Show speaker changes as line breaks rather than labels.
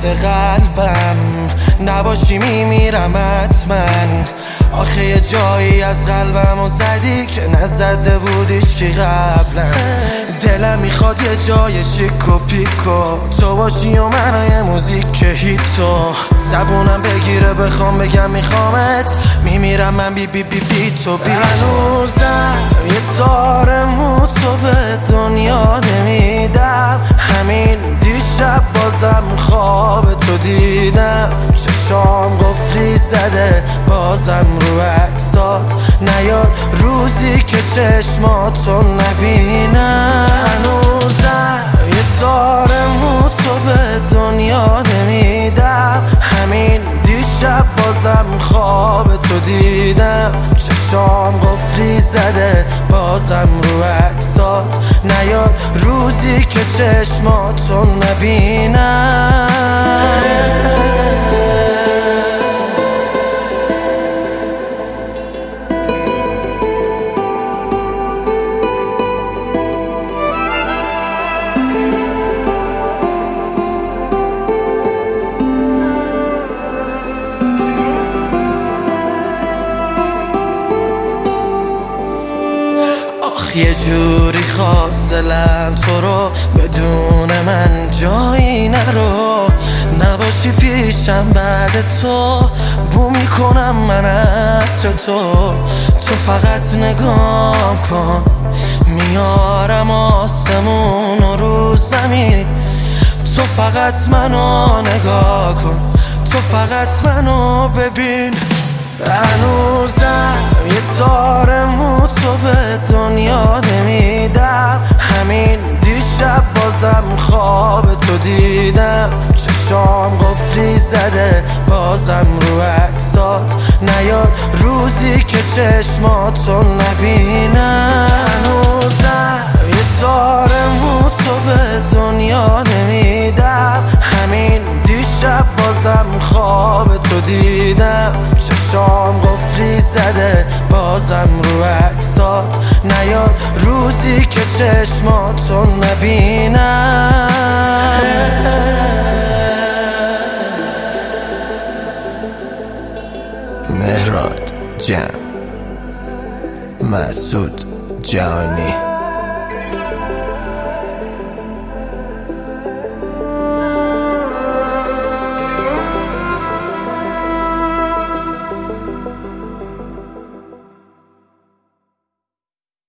قلبم نباشی میمیرم حتما. آخه یه جایی از قلبم و زدی که نزده بودیش که قبلا. دلم میخواد یه جای شیک و پیکو تو باشی و منو یه موزیک هیتو زبونم بگیره بخوام بگم میخوامت. میمیرم من بی بی بی بی تو بی. هنوزم یه تار مو تو به دنیا نمیدم. همین دیشب بازم خواب تو دیدم. چشام قفلی زده بازم رو عکسات نیاد روزی که چشماتو نبینم. هنوزم یه تار مو تو به دنیا نمیدم. همین دیشب بازم خواب تو دیدم. چشام قفلی زده بازم رو عکسات نیاد روزی که چشماتو نبینم. یه جوری خواستلم تو رو بدون من جایی نرو. نباشی پیشم بعد تو بو میکنم من عطر تو فقط نگاه کن میارم آسمون و رو زمین. تو فقط منو نگاه کن تو فقط منو ببین. هنوزم یه تار مو تو به دنیا نمیدم. همین دیشب بازم خواب تو دیدم. چشام قفلی زده بازم رو عکسات نیاد روزی که چشماتو نبینم. هنوزم یه تار مو تو به دنیا نمیدم. همین دیشب بازم خواب تو دیدم. چشام قفلی زده بازم رو عکسات نیاد روزی که چشماتو نبینم. مهراد جمع مسعود جهانی.